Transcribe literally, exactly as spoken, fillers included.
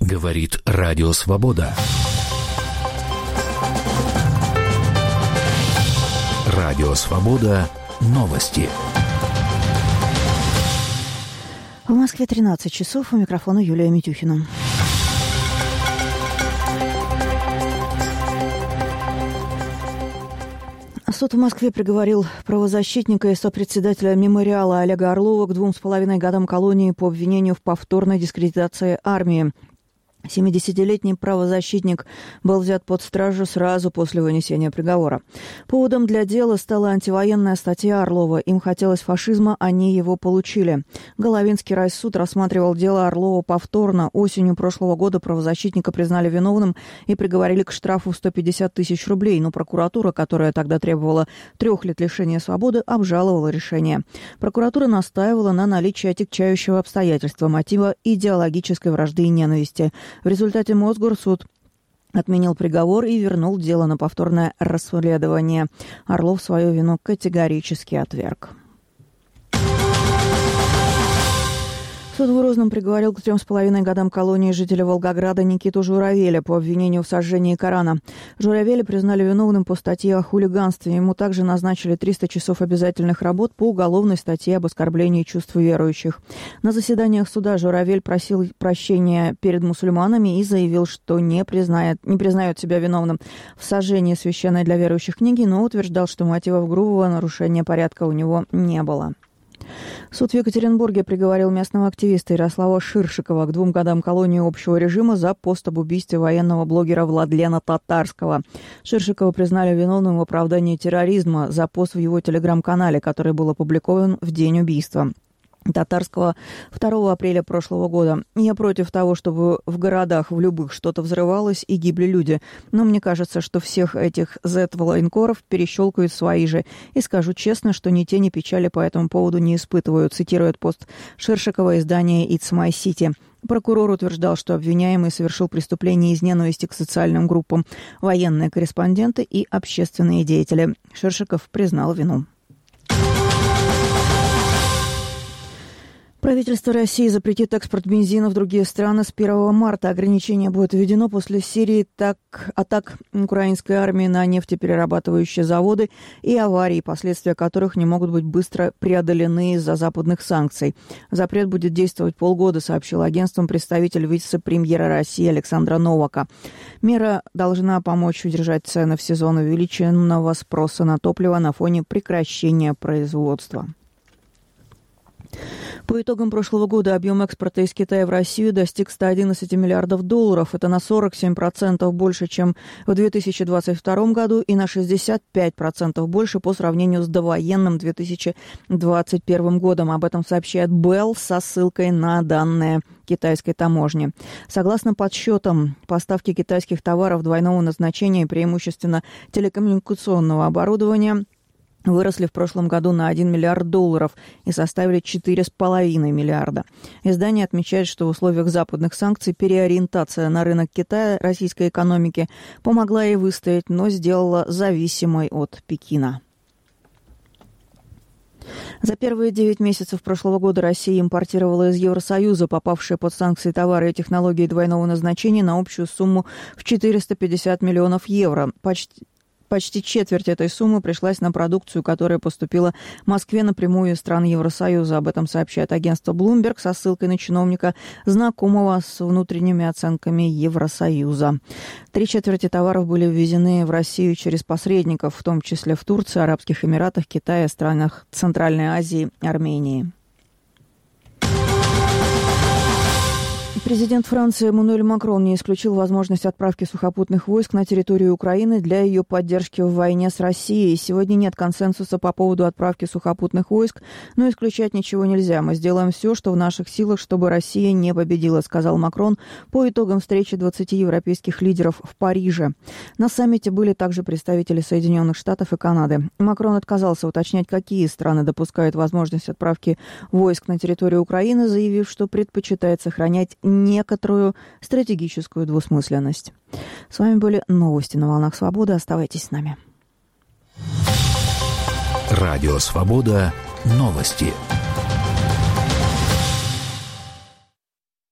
Говорит Радио Свобода. Радио Свобода. Новости. В Москве тринадцать часов. У микрофона Юлия Митюхина. Суд в Москве приговорил правозащитника и сопредседателя мемориала Олега Орлова к двум с половиной годам колонии по обвинению в повторной дискредитации армии. семидесятилетний правозащитник был взят под стражу сразу после вынесения приговора. Поводом для дела стала антивоенная статья Орлова. Им хотелось фашизма, они его получили. Головинский райсуд рассматривал дело Орлова повторно. Осенью прошлого года правозащитника признали виновным и приговорили к штрафу в сто пятьдесят тысяч рублей. Но прокуратура, которая тогда требовала трех лет лишения свободы, обжаловала решение. Прокуратура настаивала на наличии отягчающего обстоятельства, мотива идеологической вражды и ненависти. В результате Мосгорсуд отменил приговор и вернул дело на повторное расследование. Орлов свою вину категорически отверг. Суд в Грозном приговорил к трем с половиной годам колонии жителя Волгограда Никиту Журавеля по обвинению в сожжении Корана. Журавеля признали виновным по статье о хулиганстве. Ему также назначили триста часов обязательных работ по уголовной статье об оскорблении чувств верующих. На заседаниях суда Журавель просил прощения перед мусульманами и заявил, что не признает, не признает себя виновным в сожжении священной для верующих книги, но утверждал, что мотивов грубого нарушения порядка у него не было. Суд в Екатеринбурге приговорил местного активиста Ярослава Ширшикова к двум годам колонии общего режима за пост об убийстве военного блогера Владлена Татарского. Ширшикова признали виновным в оправдании терроризма за пост в его телеграм-канале, который был опубликован в день убийства Татарского второго апреля прошлого года. Я против того, чтобы в городах в любых что-то взрывалось и гибли люди. Но мне кажется, что всех этих зет-военкоров перещелкают свои же. И скажу честно, что ни тени печали по этому поводу не испытываю, цитирует пост Ширшикова издание «It's My City». Прокурор утверждал, что обвиняемый совершил преступление из ненависти к социальным группам, военные корреспонденты и общественные деятели. Ширшиков признал вину. Правительство России запретит экспорт бензина в другие страны с первого марта. Ограничение будет введено после серии так, атак украинской армии на нефтеперерабатывающие заводы и аварий, последствия которых не могут быть быстро преодолены из-за западных санкций. Запрет будет действовать полгода, сообщил агентством представитель вице-премьера России Александра Новака. Мера должна помочь удержать цены в сезон увеличенного спроса на топливо на фоне прекращения производства. По итогам прошлого года объем экспорта из Китая в Россию достиг ста одиннадцати миллиардов долларов. Это на сорок семь процентов больше, чем в две тысячи двадцать втором году и на шестьдесят пять процентов больше по сравнению с довоенным две тысячи двадцать первым годом. Об этом сообщает Белл со ссылкой на данные китайской таможни. Согласно подсчетам, поставки китайских товаров двойного назначения, преимущественно телекоммуникационного оборудования, выросли в прошлом году на один миллиард долларов и составили четыре с половиной миллиарда. Издание отмечает, что в условиях западных санкций переориентация на рынок Китая российской экономики помогла ей выстоять, но сделала зависимой от Пекина. За первые девять месяцев прошлого года Россия импортировала из Евросоюза попавшие под санкции товары и технологии двойного назначения на общую сумму в четыреста пятьдесят миллионов евро. Почти Почти четверть этой суммы пришлась на продукцию, которая поступила Москве напрямую из стран Евросоюза. Об этом сообщает агентство Bloomberg со ссылкой на чиновника, знакомого с внутренними оценками Евросоюза. Три четверти товаров были ввезены в Россию через посредников, в том числе в Турции, Арабских Эмиратах, Китае, странах Центральной Азии, Армении. Президент Франции Эммануэль Макрон не исключил возможность отправки сухопутных войск на территорию Украины для ее поддержки в войне с Россией. Сегодня нет консенсуса по поводу отправки сухопутных войск, но исключать ничего нельзя. Мы сделаем все, что в наших силах, чтобы Россия не победила, сказал Макрон по итогам встречи двадцати европейских лидеров в Париже. На саммите были также представители Соединенных Штатов и Канады. Макрон отказался уточнять, какие страны допускают возможность отправки войск на территорию Украины, заявив, что предпочитает сохранять некоторую стратегическую двусмысленность. С вами были новости на волнах Свободы. Оставайтесь с нами. Радио Свобода. Новости.